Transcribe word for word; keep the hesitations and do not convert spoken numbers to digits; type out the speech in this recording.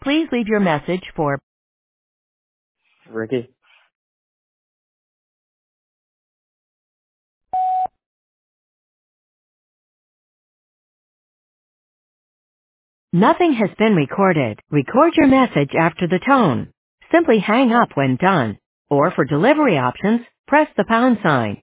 Please leave your message for Ricky. Nothing has been recorded. Record your message after the tone. Simply hang up when done. Or for delivery options, press the pound sign.